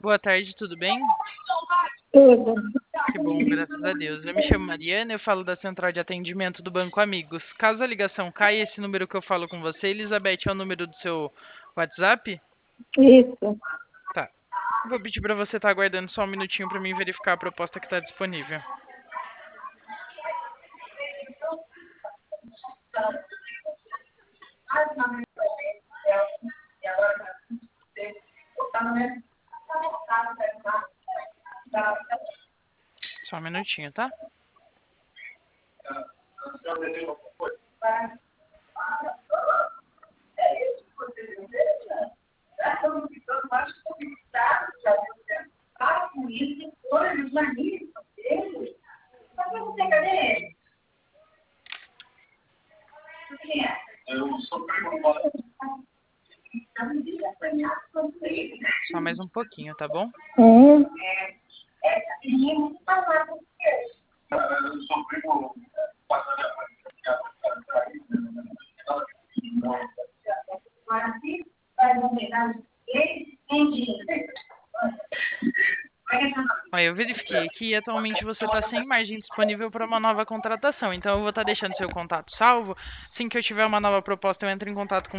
boa tarde, tudo bem? Tudo. Que bom, graças a Deus. Eu me chamo Mariana, eu falo da Central de Atendimento do Banco Amigos. Caso a ligação caia, esse número que eu falo com você, Elizabeth, é o número do seu WhatsApp? Isso. Tá. Vou pedir para você estar aguardando só um minutinho para mim verificar a proposta que está disponível. Só um minutinho, tá? Só mais um pouquinho, tá bom? Hum. Olha, eu verifiquei aqui e atualmente você está sem margem disponível para uma nova contratação. Então eu vou estar deixando seu contato salvo. Assim que eu tiver uma nova proposta, eu entro em contato com